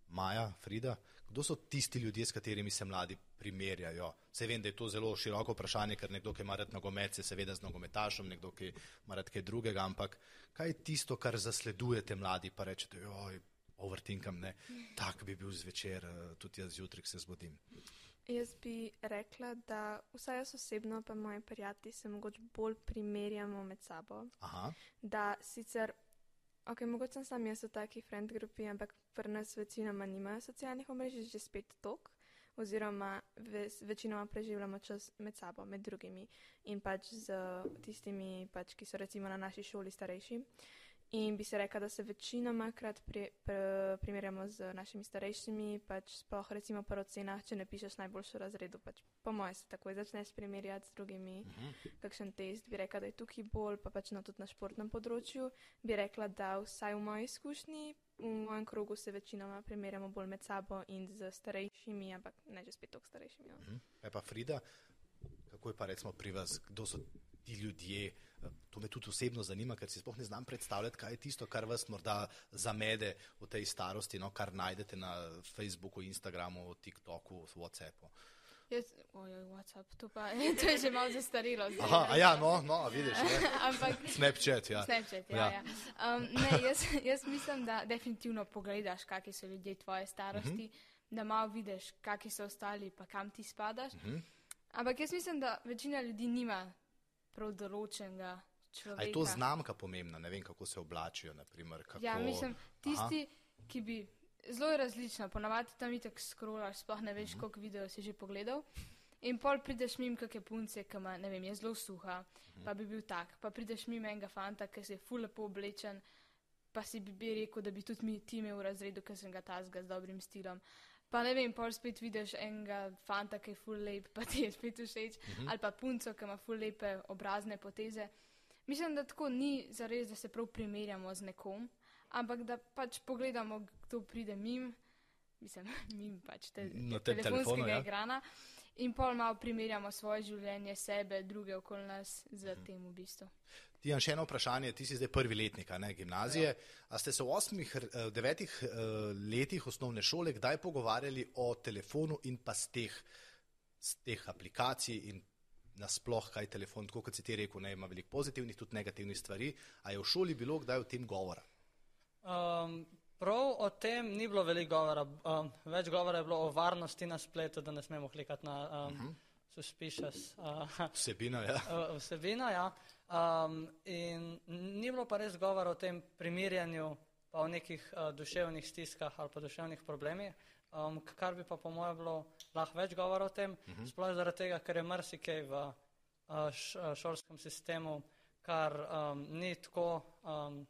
Maja, Frida, kdo so tisti ljudje, s katerimi se mladi primerjajo? Se vem, da je to zelo široko vprašanje, ker nekdo, ki ima rad nogomet, se seveda z nogometašem, nekdo, ki ima rad kaj drugega, ampak kaj je tisto, kar zasledujete mladi, pa rečete, joj, overtinkam, ne, tak bi bil zvečer, tudi jaz zjutraj se zbudim. Jaz bi rekla, da vsaj jaz osebno, pa moji prijatelji se mogoče bolj primerjamo med sabo. Aha. Da sicer, ok, mogoče sem sam jaz v taki friend grupi, ampak pri nas večinoma nimajo socialnih omrežij, že spet tok, oziroma ves, večinoma preživljamo čas med sabo, med drugimi in pač z tistimi, pač, ki so recimo na naši šoli starejši. In bi se rekla, da se večinoma krat pri, pri, primerjamo z našimi starejšimi, pač sploh recimo po ocenah, če ne pišeš najboljšo razredu, pač po moje se takoj začneš primerjati z drugimi, uh-huh. kakšen test, bi rekla, da je tukaj bolj, pa pač no, tudi na športnem področju, bi rekla, da vsaj v moji izkušnji, v mojem krogu se večinoma primerjamo bolj med sabo in z starejšimi, ampak ne že spet toliko starejšimi. No. Uh-huh. E pa Frida, kako je pa recimo pri vas, kdo so ti ljudje? To me tudi osebno zanima, ker si sploh ne znam predstavljati, kaj je tisto, kar vas morda zamede v tej starosti, no, kar najdete na Facebooku, Instagramu, TikToku, Whatsappu. Jaz, ojoj, WhatsApp, to pa to je že malo zastarilo. Aha, a ja, no, no, vidiš, ne? Ampak, Snapchat, ja. Snapchat, ja, ja. ja. Um, ne, jaz, jaz mislim, da definitivno pogledaš, kakšni so ljudje tvoje starosti, uh-huh. da malo vidiš, kakšni so ostali, pa kam ti spadaš. Uh-huh. Ampak jaz mislim, da večina ljudi nima prav določenega človeka. A je to znamka pomembna? Ne vem, kako se oblačijo, naprimer. Kako... Ja, mislim, tisti, Aha. ki bi... Zelo je različno, ponavadi tam itak scrollaš, sploh ne veš, uh-huh. koliko video si že pogledal. In pol prideš mimo kakšne punce, ki ima, ne vem, je zelo suha, uh-huh. pa bi bil tak. Pa prideš mimo enega fanta, ki se je ful lepo oblečen, pa si bi, bi rekel, da bi tudi mi ti imel v razredu, ker sem ga tazga z dobrim stilom. Pa ne vem, pol spet vidiš enega fanta, ki je ful lep, pa ti je spet všeč, uh-huh. ali pa punco, ki ima ful lepe obrazne poteze. Mislim, da tako ni zares, da se prav primerjamo z nekom, ampak da pač pogledamo, kdo pride mim, mislim, mim pač te, te telefonskega ja. ekrana in pol malo primerjamo svoje življenje, sebe, druge okoli nas z uh-huh. tem v bistvu. Tijan, še eno vprašanje, ti si zdaj prvi letnik, ne, gimnazije. Ja. A ste se v osmih, devetih letih osnovne šole kdaj pogovarjali o telefonu in pa z teh, z teh aplikacij in nasploh, kaj telefon, tako kot si ti rekel, ne, ima veliko pozitivnih, tudi negativnih stvari. A je v šoli bilo kdaj o tem govora? Um, prav o tem ni bilo veliko govora. Um, več govora je bilo o varnosti na spletu, da ne smemo klikati na um, uh-huh. suspicious. Uh, vsebina, ja. Uh, vsebina, ja. Um, in ni bilo pa res govora o tem primerjanju pa o nekih uh, duševnih stiskah ali pa duševnih problemih, um, kar bi pa po mojem bilo lahko več govora o tem, uh-huh. sploh zaradi tega, ker je marsikaj v uh, š, šolskem sistemu, kar um, ni tako um,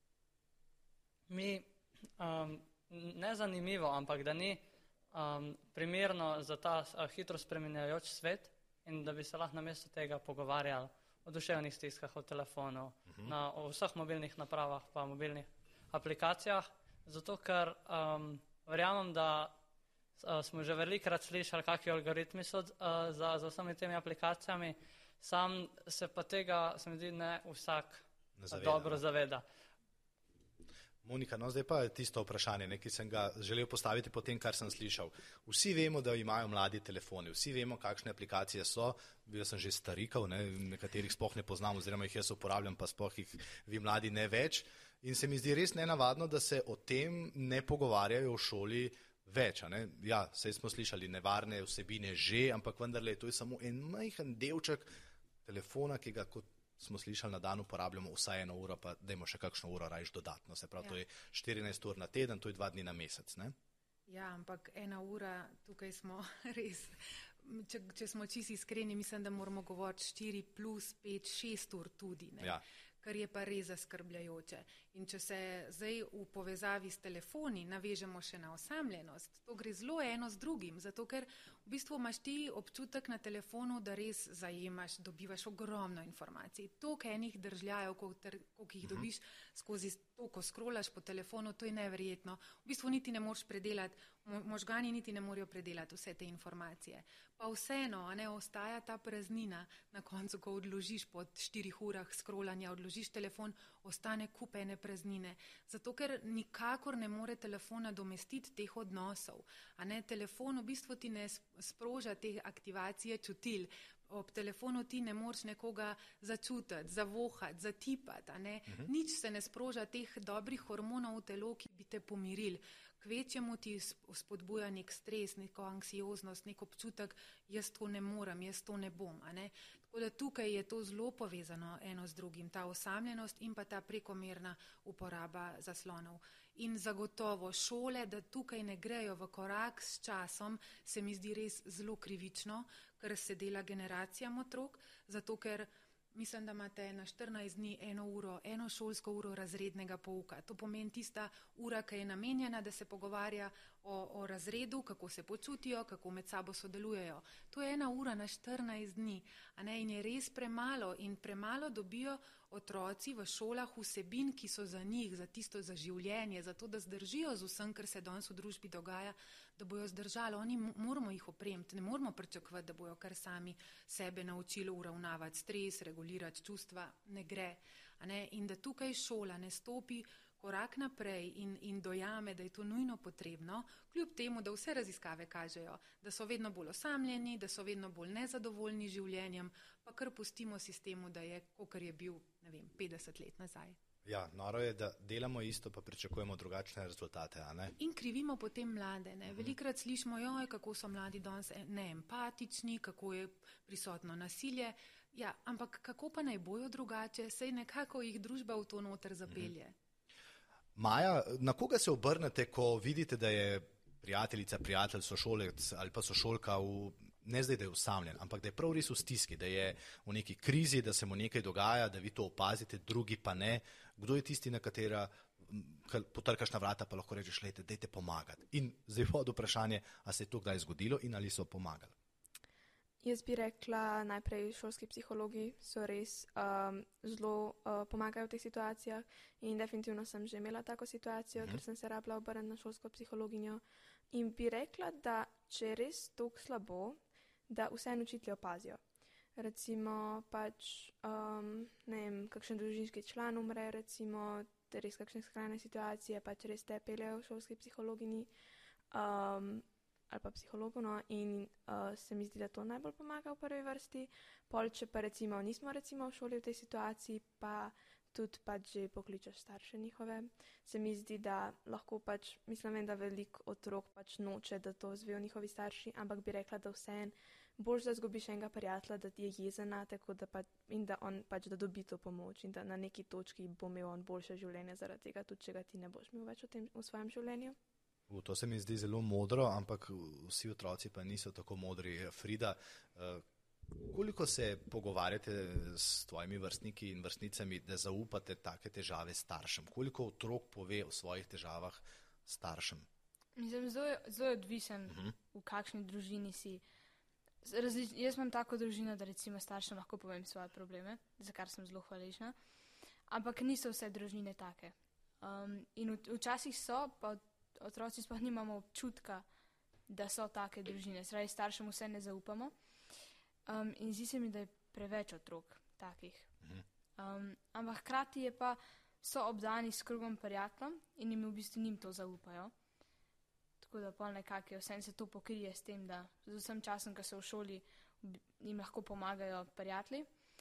mi um, ne zanimivo, ampak da ni um, primerno za ta uh, hitro spreminjajoč svet in da bi se lahko namesto tega pogovarjali o duševnih stiskah, o telefonu, uh-huh. na, o vseh mobilnih napravah pa mobilnih aplikacijah, zato ker um, verjamem, da uh, smo že velikokrat slišali, kakšni algoritmi so uh, za, za vsemi temi aplikacijami, sam se pa tega, se mi zdi, ne vsak ne zaveda, dobro ne? zaveda. Monika, no zdaj pa je tisto vprašanje, ne, ki sem ga želel postaviti po tem, kar sem slišal. Vsi vemo, da imajo mladi telefone, vsi vemo, kakšne aplikacije so, bil sem že starikav, ne, nekaterih sploh ne poznam, oziroma jih jaz uporabljam, pa sploh jih vi mladi ne več. In se mi zdi res nenavadno, da se o tem ne pogovarjajo v šoli več. Ne. Ja, saj smo slišali nevarne vsebine že, ampak vendarle to je samo en majhen delček telefona, ki ga kot smo slišali, na dan uporabljamo vsaj eno uro, pa dajmo še kakšno uro rajš dodatno. Se pravi, ja. To je štirinajst ur na teden, to je dva dni na mesec, ne? Ja, ampak ena ura, tukaj smo res, če, če smo čisto iskreni, mislim, da moramo govoriti štiri plus pet, šest ur tudi, ne? Ja. Kar je pa res zaskrbljajoče. In če se zdaj v povezavi s telefoni navežemo še na osamljenost, to gre zelo eno z drugim, zato ker v bistvu imaš ti občutek na telefonu, da res zajemaš, dobivaš ogromno informacij. Toliko enih držljajev, koliko jih dobiš skozi to, ko scrollaš po telefonu, to je neverjetno. V bistvu niti ne moreš predelati, možgani niti ne morejo predelati vse te informacije. Pa vseeno, a ne, ostaja ta praznina na koncu, ko odložiš po štirih urah scrollanja, odložiš telefon, ostane kup ene praznine. Zato, ker nikakor ne more telefon nadomestiti teh odnosov. A ne, telefon v bistvu ti ne sproža te aktivacije čutil. Ob telefonu ti ne moreš nekoga začutiti, zavohati, zatipati. A ne? Uh-huh. Nič se ne sproža teh dobrih hormonov v telo, ki bi te pomirili. Kvečemu ti spodbuja nek stres, neko anksioznost, nek občutek, jaz to ne morem, jaz to ne bom. A ne? Tako da tukaj je to zelo povezano eno z drugim, ta osamljenost in pa ta prekomerna uporaba zaslonov. In zagotovo šole, da tukaj ne grejo v korak s časom, se mi zdi res zelo krivično, ker se dela generacijam otrok, zato ker mislim, da imate na štirinajst dni eno uro, eno šolsko uro razrednega pouka. To pomeni tista ura, ki je namenjena, da se pogovarja o, o razredu, kako se počutijo, kako med sabo sodelujejo. To je ena ura na štirinajst dni, a ne, in je res premalo in premalo dobijo otroci v šolah vsebin, ki so za njih, za tisto, za življenje, za to, da zdržijo z vsem, kar se danes v družbi dogaja, da bojo zdržali. Oni moramo jih opremiti, ne moramo pričakovati, da bojo kar sami sebe naučili uravnavati stres, regulirati čustva, ne gre. A ne? In da tukaj šola ne stopi korak naprej in, in dojame, da je to nujno potrebno, kljub temu, da vse raziskave kažejo, da so vedno bolj osamljeni, da so vedno bolj nezadovoljni življenjem, pa kar pustimo sistemu, da je, kakor je bil, ne vem, petdeset let nazaj. Ja, noro je, da delamo isto, pa pričakujemo drugačne rezultate, a ne? In krivimo potem mlade, ne? Velikrat slišimo, joj, kako so mladi danes neempatični, kako je prisotno nasilje, ja, ampak kako pa naj bojo drugače, saj nekako jih družba v to noter zapelje. Maja, na koga se obrnete, ko vidite, da je prijateljica, prijatelj, sošolec ali pa sošolka v, ne zdaj, da je osamljen, ampak da je prav res v stiski, da je v neki krizi, da se mu nekaj dogaja, da vi to opazite, drugi pa ne. Kdo je tisti, na katera potrkaš na vrata, pa lahko rečeš, lejte, dajte pomagati. In zdaj vod vprašanje, a se je to kdaj zgodilo in ali so pomagali? Jaz bi rekla, najprej šolski psihologi so res um, zelo uh, pomagajo v teh situacijah in definitivno sem že imela tako situacijo, uh-huh. ker sem se rabila obrniti na šolsko psihologinjo in bi rekla, da če je res toliko slabo, da vseeno učitelji opazijo. Recimo pač, um, ne vem, kakšen družinski član umre, recimo, te res kakšne skrajne situacije, pač res te peljejo v šolski psihologini. Um, ali pa psihologu, no, in uh, se mi zdi, da to najbolj pomaga v prvi vrsti. Pol, če pa recimo nismo recimo v šoli v tej situaciji, pa tudi pač že pokličeš starše njihove. Se mi zdi, da lahko pač, mislim, da veliko otrok pač noče, da to zvejo njihovi starši, ampak bi rekla, da vseeno boljš, da zgubiš enega prijatelja, da ti je jezena, tako da pač, in da on pač, da dobi to pomoč in da na neki točki bo imel on boljše življenje zaradi tega, tudi če ga ti ne boš imel več v, tem, v svojem življenju. U, to se mi zdi zelo modro, ampak vsi otroci pa niso tako modri. Frida, uh, koliko se pogovarjate s tvojimi vrstniki in vrstnicami, da zaupate take težave staršem? Koliko otrok pove o svojih težavah staršem? Mislim, zelo je odvisen, uh-huh. v kakšni družini si. Različ, jaz imam tako družino, da recimo staršem lahko povem svoje probleme, za kar sem zelo hvaležna, ampak niso vse družine take. Um, in v, včasih so, pa otroci sploh nimamo občutka, da so take družine. Sredi staršem vse ne zaupamo. Um, in zdi se mi, da je preveč otrok takih. Um, ampak hkrati je pa, so obdani s krogom prijateljem in jim v bistvu njim to zaupajo. Tako da pol nekako je vsem se to pokrije s tem, da z vsem časom, ko so v šoli, jim lahko pomagajo prijatelji.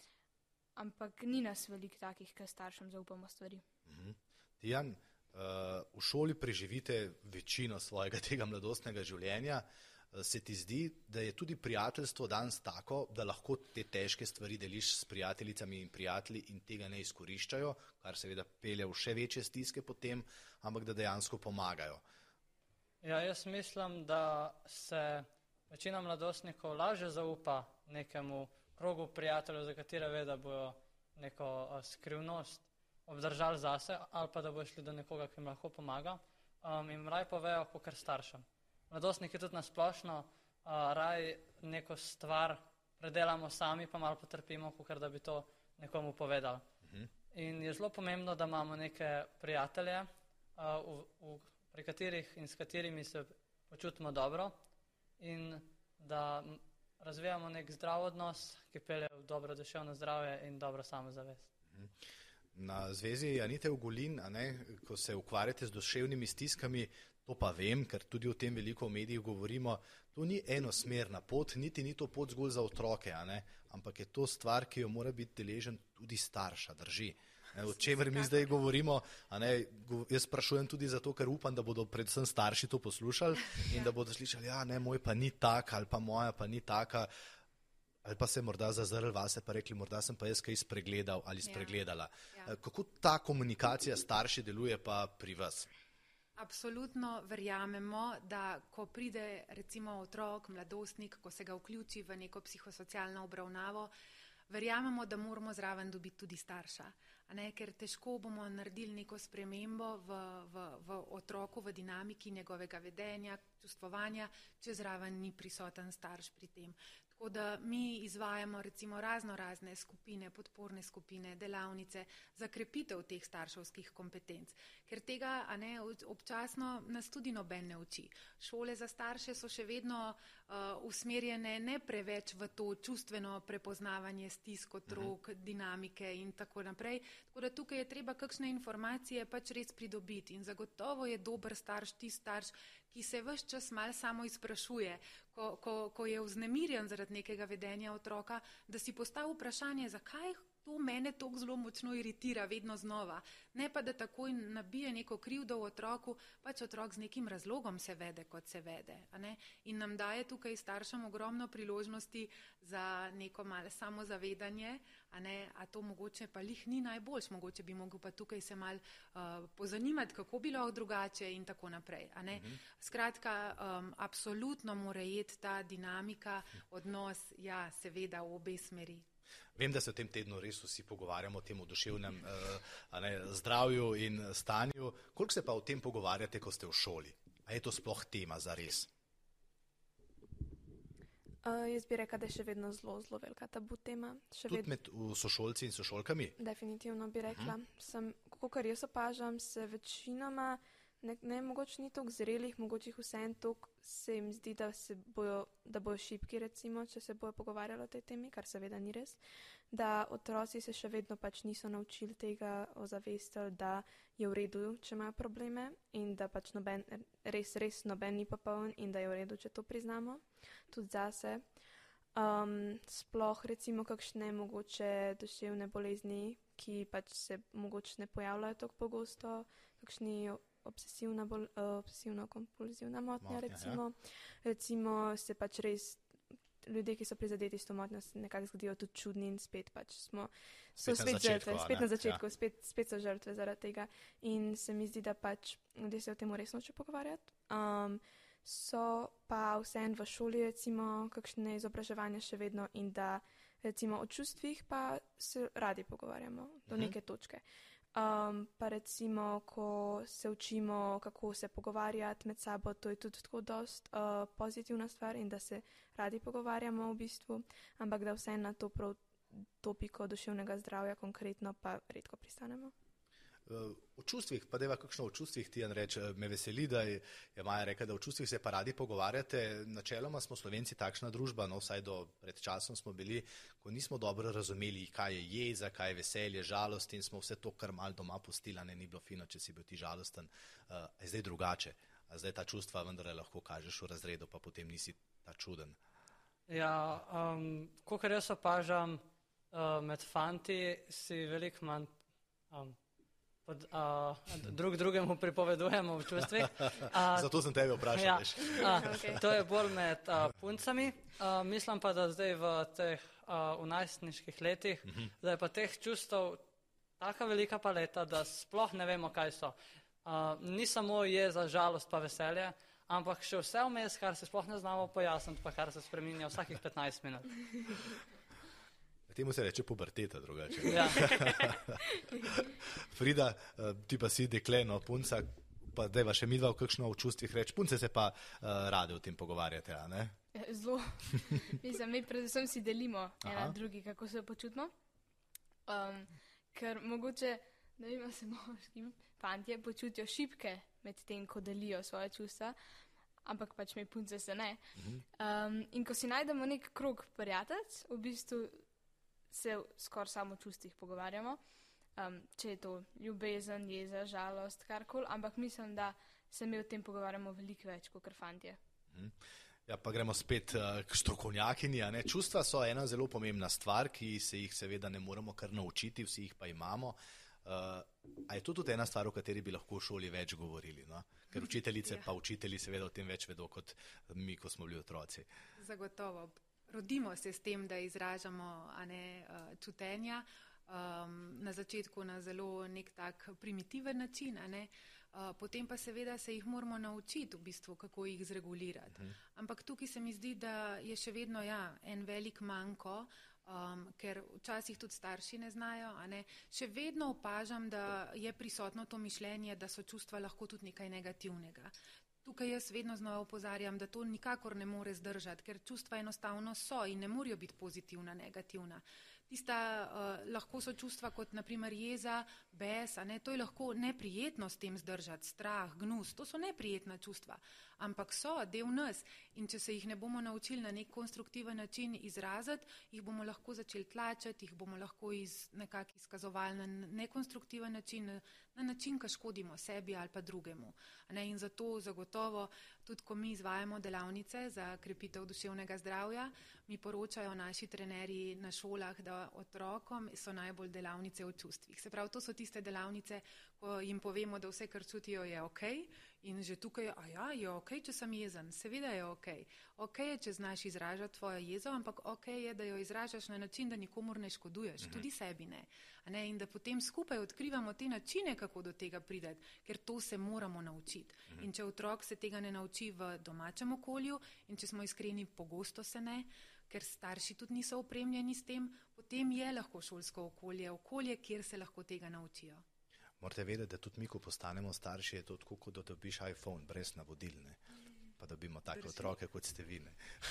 Ampak ni nas veliko takih, ki staršem zaupamo stvari. Mhm. Tijan, Uh, v šoli preživite večino svojega tega mladostnega življenja. Uh, se ti zdi, da je tudi prijateljstvo danes tako, da lahko te težke stvari deliš s prijateljicami in prijatelji in tega ne izkoriščajo, kar seveda pelje v še večje stiske potem, ampak da dejansko pomagajo? Ja, jaz mislim, da se večina mladostnikov lažje zaupa nekemu krogu prijateljev, za katere ve, da bojo neko uh, skrivnost obdržali zase, ali pa da bo šli do nekoga, ki jim lahko pomaga, um, in raj povejo kakor staršem. Mladostniki tudi nasplošno uh, raj neko stvar predelamo sami, pa malo potrpimo, kakor da bi to nekomu povedali. Uh-huh. In je zelo pomembno, da imamo neke prijatelje, uh, v, v, pri katerih in s katerimi se počutimo dobro in da razvijamo nek zdrav odnos, ki pelje v dobro duševno zdravje in dobro samozavest. Uh-huh. Na zvezi Anite Ugolin, a ne, ko se ukvarjate z duševnimi stiskami, to pa vem, ker tudi o tem veliko v medijih govorimo, to ni enosmerna pot, niti ni to pot zgolj za otroke, a ne, ampak je to stvar, ki jo mora biti deležen tudi starša, drži. O čemer mi zdaj govorimo, a ne, jaz sprašujem tudi zato, ker upam, da bodo predvsem starši to poslušali in da bodo slišali, ja, ne, moj pa ni tak ali pa moja pa ni taka, ali pa se morda zazrli vase pa rekli, morda sem pa jaz kaj spregledal ali spregledala. Ja. Ja. Kako ta komunikacija starši deluje pa pri vas? Absolutno verjamemo, da ko pride recimo otrok, mladostnik, ko se ga vključi v neko psihosocialno obravnavo, verjamemo, da moramo zraven dobiti tudi starša. A ne, ker težko bomo naredili neko spremembo v, v, v otroku, v dinamiki njegovega vedenja, čustvovanja, če zraven ni prisoten starš pri tem. Tako da mi izvajamo recimo razno razne skupine, podporne skupine, delavnice za krepitev teh starševskih kompetenc. Ker tega, a ne, občasno nas tudi noben ne uči. Šole za starše so še vedno uh, usmerjene ne preveč v to čustveno prepoznavanje stisk otrok, uh-huh. dinamike in tako naprej. Tako da tukaj je treba kakšne informacije pač res pridobiti in zagotovo je dober starš, ti starš, ki se ves čas mal samo izprašuje, ko, ko, ko je vznemirjen zaradi nekega vedenja otroka, da si postavi vprašanje, zakaj to mene toliko zelo močno iritira vedno znova. Ne pa, da takoj nabije neko krivdo v otroku, pač otrok z nekim razlogom se vede, kot se vede. A ne? In nam daje tukaj staršem ogromno priložnosti za neko malo samozavedanje, a ne, a to mogoče pa lih ni najboljš, mogoče bi mogel pa tukaj se mal uh, pozanimati, kako bi lahko drugače in tako naprej. A ne? Mhm. Skratka, um, absolutno mora jeti ta dinamika, odnos, ja, seveda v obe smeri. Vem, da se v tem tednu res vsi pogovarjamo o tem duševnem uh, ne, zdravju in stanju. Koliko se pa o tem pogovarjate, ko ste v šoli? A je to sploh tema za res? Uh, jaz bi rekla, da je še vedno zelo, zelo velika tabu tema. Še Tudi ved... med sošolci in sošolkami? Definitivno bi rekla. Uh-huh. Sem, kakor jaz opažam, se večinoma, ne, ne mogoče ni toliko zrelih, mogoče jih vseeno toliko se jim zdi, da, se bojo, da bojo šibki, recimo, če se bojo pogovarjali o tej temi, kar seveda ni res. Da otroci se še vedno pač niso naučili tega, ozavestili, da je v redu, če imajo probleme in da pač noben, res, res noben ni popoln in da je v redu, če to priznamo. Tudi zase. Um, sploh recimo kakšne mogoče duševne bolezni, ki pač se mogoče ne pojavljajo tako pogosto, kakšni obsesivna bol, uh, obsesivno-kompulzivna motnja, recimo. Ja. Recimo se pač res ljudje, ki so prizadeti s to motnjo, se nekako zgodijo tudi čudni in spet pač smo so spet, spet žrtve, spet na začetku, ja. spet, spet so žrtve zaradi tega. In se mi zdi, da pač ljudje se o tem res noče pogovarjati. Um, so pa vseeno v šoli recimo kakšne izobraževanja še vedno in da recimo o čustvih pa se radi pogovarjamo do mhm. neke točke. Um, pa recimo, ko se učimo, kako se pogovarjati med sabo, to je tudi tako dost uh, pozitivna stvar in da se radi pogovarjamo v bistvu, ampak da vse na to prav topiko duševnega zdravja konkretno pa redko pristanemo. O čustvih, pa deva kakšno o čustvih ti, Anreč, me veseli, da je Maja rekla, da o čustvih se pa radi pogovarjate. Načeloma smo Slovenci takšna družba, no vsaj do pred časom smo bili, ko nismo dobro razumeli, kaj je jeza, kaj je veselje, žalost in smo vse to kar mal doma pustila, ne, ni bilo fino, če si bil ti žalosten. Uh, je zdaj drugače, a zdaj ta čustva vendar lahko kažeš v razredu, pa potem nisi ta čuden. Ja, um, kakor jaz opažam, uh, med fanti si veliko manj um, Pod, uh, drug drugemu pripovedujemo v čustvih. Uh, Zato sem tebe vprašal. Ja, uh, okay. To je bolj med uh, puncami. Uh, mislim pa, da zdaj v teh uh, najstniških letih, uh -huh. da je pa teh čustev taka velika paleta, da sploh ne vemo, kaj so. Uh, ni samo jeza, žalost pa veselje, ampak še vse vmes, kar se sploh ne znamo pojasniti, pa kar se spreminja vsakih petnajst minut. Temu se reče puberteta drugače. Ja. Frida, ti pa si dekle, no, punca, pa dajva še midva v kakšno v čustvih reči. Punce se pa uh, rade o tem pogovarjate, a ne? Zelo. Mislim, mi predvsem si delimo ena drugi, kako se počutimo. Um, ker mogoče, ne vem, se moški fantje počutijo šibke med tem, ko delijo svoje čustva, ampak pač mi punce se ne. Um, in ko si najdemo nek krog prijatelj, v bistvu se skoraj samo o čustvih pogovarjamo. um, če je to ljubezen, jeza, žalost, karkoli, ampak mislim, da se mi o tem pogovarjamo veliko več kot fantje. Mhm. Ja, pa gremo spet uh, k strokovnjakinji. A ne? Čustva so ena zelo pomembna stvar, ki se jih seveda ne moremo kar naučiti, vsi jih pa imamo. Uh, a je to tudi ena stvar, o kateri bi lahko v šoli več govorili? No? Ker učiteljice Ja. pa učitelji seveda o tem več vedo kot mi, ko smo bili otroci. Zagotovo. Rodimo se s tem, da izražamo a ne, uh, čutenja, um, na začetku na zelo nek tak primitiven način, a ne. Uh, potem pa seveda se jih moramo naučiti v bistvu, kako jih zregulirati. Uh-huh. Ampak tukaj se mi zdi, da je še vedno ja, en velik manko, um, ker včasih tudi starši ne znajo, a ne. Še vedno opažam, da je prisotno to mišljenje, da so čustva lahko tudi nekaj negativnega. Tukaj jaz vedno znova opozarjam, da to nikakor ne more zdržati, ker čustva enostavno so in ne morejo biti pozitivna, negativna. Tista uh, lahko so čustva kot naprimer jeza, bes, a ne, to je lahko neprijetno s tem zdržati, strah, gnus, to so neprijetna čustva, ampak so del nas in če se jih ne bomo naučili na nek konstruktiven način izraziti, jih bomo lahko začeli tlačiti, jih bomo lahko iz, nekako izkazovali na nekonstruktiven način, na način, ki škodimo sebi ali pa drugemu. A ne, in zato zagotovo, tudi ko mi izvajamo delavnice za krepitev duševnega zdravja, mi poročajo naši trenerji na šolah, da otrokom so najbolj delavnice o čustvih. Se pravi, to so tiste delavnice, ko jim povemo, da vse, kar čutijo, je ok in že tukaj, a ja, je ok, če sem jezen, seveda je ok. Ok je, če znaš izražati tvojo jezo, ampak ok je, da jo izražaš na način, da nikomur ne škoduješ, mm-hmm. tudi sebi ne. A ne. In da potem skupaj odkrivamo te načine, kako do tega prideti, ker to se moramo naučiti. Mm-hmm. In če otrok se tega ne nauči v domačem okolju in če smo iskreni, pogosto se ne, ker starši tudi niso opremljeni s tem, potem je lahko šolsko okolje, okolje, kjer se lahko tega naučijo. Morate vedeti, da tudi mi, ko postanemo starši, je to tako, kot da dobiš iPhone, brez navodil, ne? Pa dobimo take otroke, kot ste vi. Ne?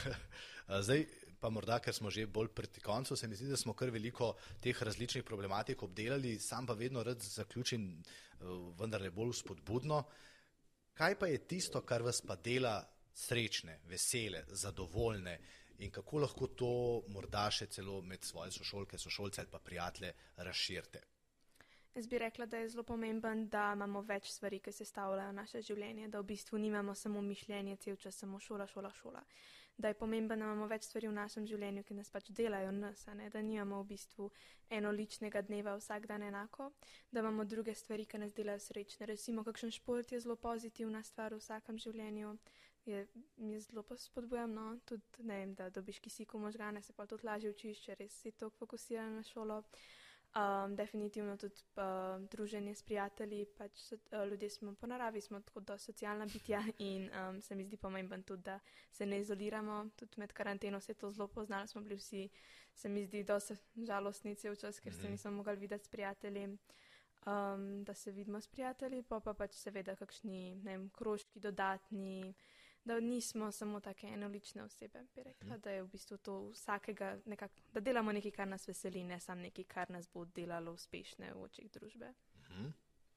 Zdaj pa morda, ker smo že bolj proti koncu, se mi zdi, da smo kar veliko teh različnih problematik obdelali, sam pa vedno rad zaključim, vendar je bolj spodbudno. Kaj pa je tisto, kar vas pa dela srečne, vesele, zadovoljne in kako lahko to morda še celo med svoje sošolke, sošolce ali pa prijatelje razširite? Jaz bi rekla, da je zelo pomemben, da imamo več stvari, ki sestavljajo naše življenje, da v bistvu nimamo samo mišljenje, cel čas samo šola, šola, šola. Da je pomemben, da imamo več stvari v našem življenju, ki nas pač delajo nas, a ne? Da nimamo v bistvu enoličnega dneva vsak dan enako, da imamo druge stvari, ki nas delajo srečne. Recimo, kakšen šport je zelo pozitivna stvar v vsakem življenju, je, mi je zelo spodbujam, no? Tudi, ne vem, da dobiš kisik v možgane, se pa tudi lažje učiš, če res si toliko fokusiran na šolo. Um, definitivno tudi uh, druženje s prijatelji, pač so, uh, ljudje smo po naravi, smo tako dosti socialna bitja in um, se mi zdi pomemben tudi, da se ne izoliramo, tudi med karanteno se je to zelo poznalo, smo bili vsi, se mi zdi, dosti žalostni cel čas, ker se nismo mogli videti s prijatelji, um, da se vidimo s prijatelji, pa pa pač seveda kakšni, ne vem, krožki dodatni, da nismo samo take enolične osebe, bi rekla, da je v bistvu to vsakega nekako, da delamo nekaj, kar nas veseli, ne samo nekaj, kar nas bo delalo uspešne v očih družbe. Mhm.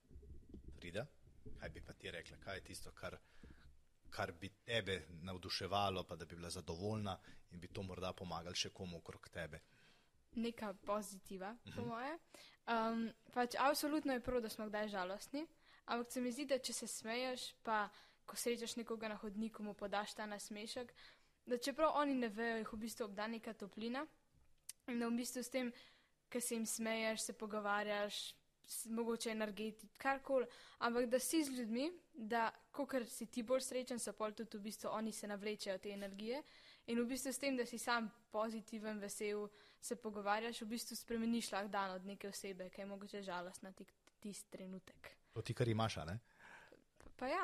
Frida, kaj bi pa ti rekla, kaj je tisto, kar, kar bi tebe navduševalo, pa da bi bila zadovoljna in bi to morda pomagalo še komu okrog tebe? Neka pozitiva, po moje. Um, pač absolutno je prav, da smo kdaj žalostni, ampak se mi zdi, da če se smeješ, pa ko srečaš nekoga na hodniku, mu podaš ta nasmešek, da čeprav oni ne vejo, jih v bistvu obda neka toplina in da v bistvu s tem, ko se jim smeješ, se pogovarjaš, mogoče energeti, karkoli, ampak da si z ljudmi, da kakor si ti bolj srečen, so pol tudi v bistvu oni se navlečejo te energije in v bistvu s tem, da si sam pozitiven, vesel, se pogovarjaš, v bistvu spremeniš lahko dan od neke osebe, ki je mogoče žalostna tisti trenutek. To ti, kar imaš, a ne? Pa ja.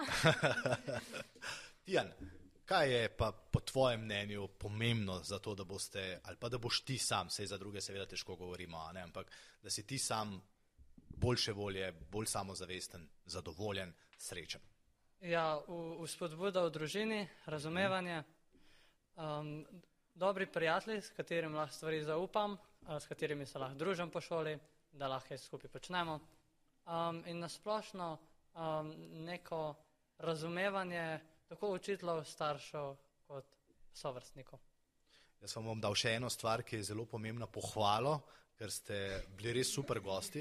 Tijan, kaj je pa po tvojem mnenju pomembno za to, da boste, ali pa da boš ti sam, sej za druge seveda težko govorimo, a ne, ampak da si ti sam boljše volje, bolj samozavesten, zadovoljen, srečen? Ja, v, v spodbuda v družini, razumevanje, um, dobri prijatelji, s katerimi lahko stvari zaupam, s katerimi se lahko družim po šoli, da lahko skupaj počnemo. Um, in nasplošno Um, neko razumevanje tako učiteljev, staršev kot sovrstnikov. Jaz vam bom dal še eno stvar, ki je zelo pomembna, pohvalo, ker ste bili res super gosti.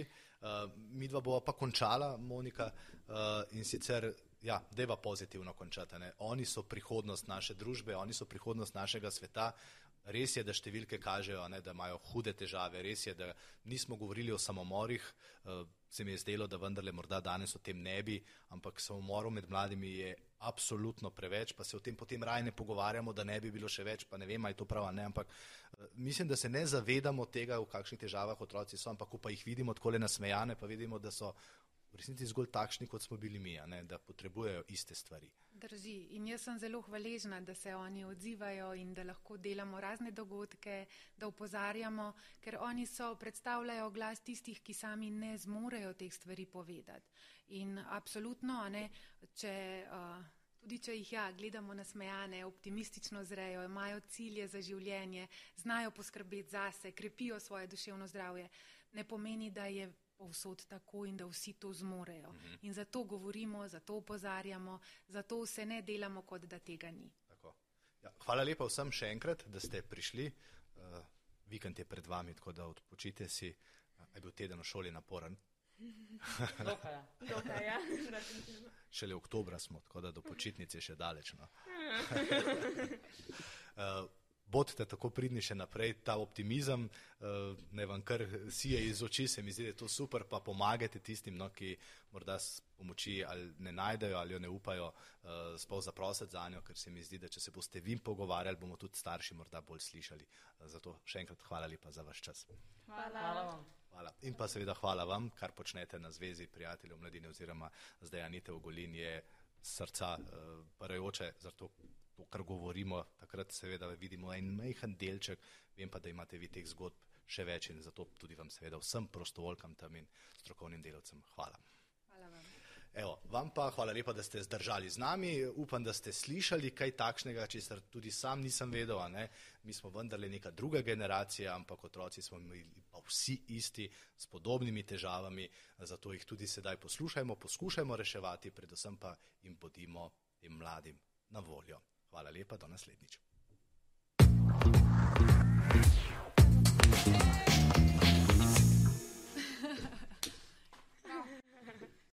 Uh, mi dva bova pa končala, Monika, uh, in sicer, ja, deva pozitivno končati. Ne? Oni so prihodnost naše družbe, oni so prihodnost našega sveta. Res je, da številke kažejo, ne, da imajo hude težave, res je, da nismo govorili o samomorih, uh, se mi je zdelo, da vendarle morda danes o tem ne bi, ampak samomorov med mladimi je absolutno preveč, pa se o tem potem raje ne pogovarjamo, da ne bi bilo še več, pa ne vem, ali je to prav, ne, ampak uh, mislim, da se ne zavedamo tega, v kakšnih težavah otroci so, ampak ko pa jih vidimo takole nasmejane, pa vidimo, da so v resnici zgolj takšni, kot smo bili mi, ne, da potrebujejo iste stvari. Drži. In jaz sem zelo hvaležna, da se oni odzivajo in da lahko delamo razne dogodke, da opozarjamo, ker oni so, predstavljajo glas tistih, ki sami ne zmorejo teh stvari povedati. In absolutno, ne, če, uh, tudi če jih ja, gledamo nasmejane, optimistično zrejo, imajo cilje za življenje, znajo poskrbeti zase, krepijo svoje duševno zdravje, ne pomeni, da je povsod tako in da vsi to zmorejo. Uh-huh. In zato govorimo, zato opozarjamo, zato se ne delamo, kot da tega ni. Tako. Ja, hvala lepa vsem še enkrat, da ste prišli. Uh, vikend je pred vami, tako da odpočite si. Uh, je bil teden v šoli naporen? Dokaj, ja. Dokaj, ja. Šele oktobra smo, tako da do počitnic je še daleč. No. uh, Bodite tako pridni še naprej, ta optimizem, ne vam kar sije iz oči, se mi zdi, da je to super, pa pomagajte tistim, no, ki morda pomoči ali ne najdejo ali jo ne upajo sploh zaprositi za njo, ker se mi zdi, da če se boste vi pogovarjali, bomo tudi starši morda bolj slišali. Zato še enkrat hvala lepa za vaš čas. Hvala. Hvala vam. Hvala. In pa seveda hvala vam, kar počnete na Zvezi prijateljev mladine oziroma zdaj Anite Ogulin je srca parajoče, zato to, kar govorimo, takrat seveda vidimo en majhen delček, vem pa, da imate vi teh zgodb še več in zato tudi vam seveda vsem prostovoljkam tam in strokovnim delavcem hvala. Hvala vam. Evo, vam pa hvala lepa, da ste zdržali z nami, upam, da ste slišali kaj takšnega, česar tudi sam nisem vedel, a ne? Mi smo vendarle neka druga generacija, ampak otroci smo imeli pa vsi isti s podobnimi težavami, zato jih tudi sedaj poslušajmo, poskušajmo reševati, predvsem pa jim bodimo tem mladim na voljo. Hvala lepa, do naslednjič.